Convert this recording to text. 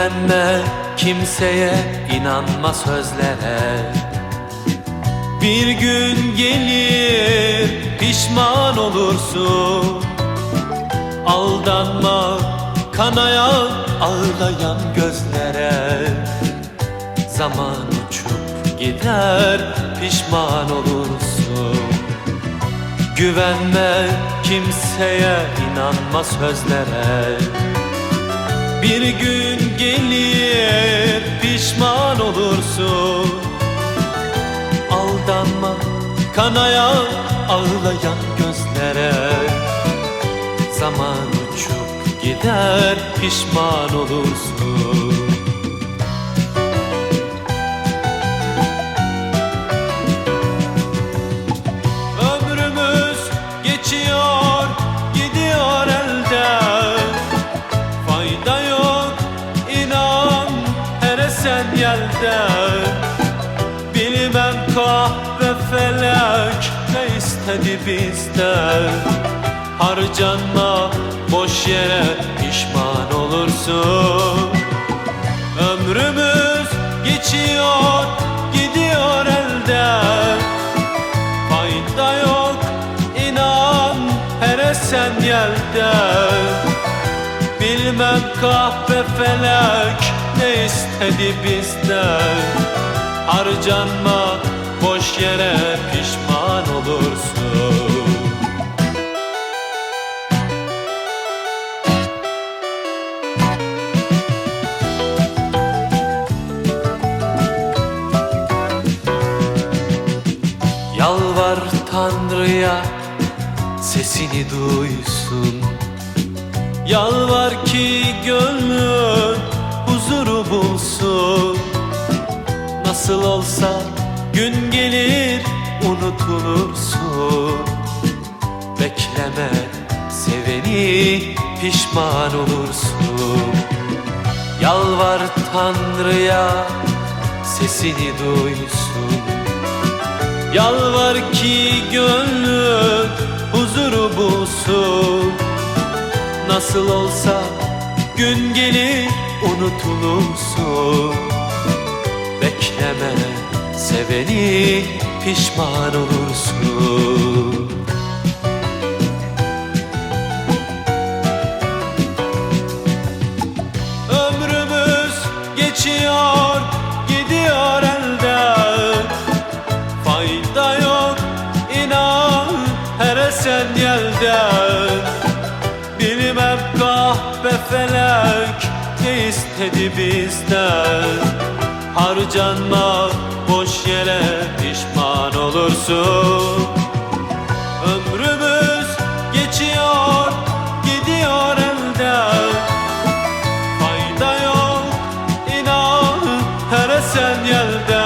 Güvenme kimseye, inanma sözlere. Bir gün gelir pişman olursun. Aldanma kanayan ağlayan gözlere. Zaman uçup gider, pişman olursun. Güvenme kimseye, inanma sözlere. Bir gün gelir pişman olursun. Aldanma kanayan ağlayan gözlere. Zaman uçup gider, pişman olursun. Ömrümüz geçiyor, gidiyor elden. Fayda yok, inan her esen yelden. Bilmem kahve felek ne istedi bizden. Harcanma boş yere, pişman olursun. Ömrümüz geçiyor, gidiyor elden. Fayda yok, inan her esen yelden. Bilmem kahve felek ne istedi bizden. Harcanma boş yere, pişman olursun. Yalvar Tanrı'ya, sesini duysun. Yalvar ki gönlün huzuru bulsun. Nasıl olsa gün gelir, unutulursun. Bekleme seveni, pişman olursun. Yalvar Tanrı'ya, sesini duysun. Yalvar ki gönlün huzuru bulsun. Nasıl olsa gün gelir, unutulursun. Bekleme seveni, pişman olursun. Ömrümüz geçiyor, gidiyor elden. Fayda yok, inan her esen yelden. Bilmem kahve felek ne istedi bizden. Harcanma boş yere, pişman olursun. Ömrümüz geçiyor, gidiyor elden. Fayda yok, inan her esen yelden.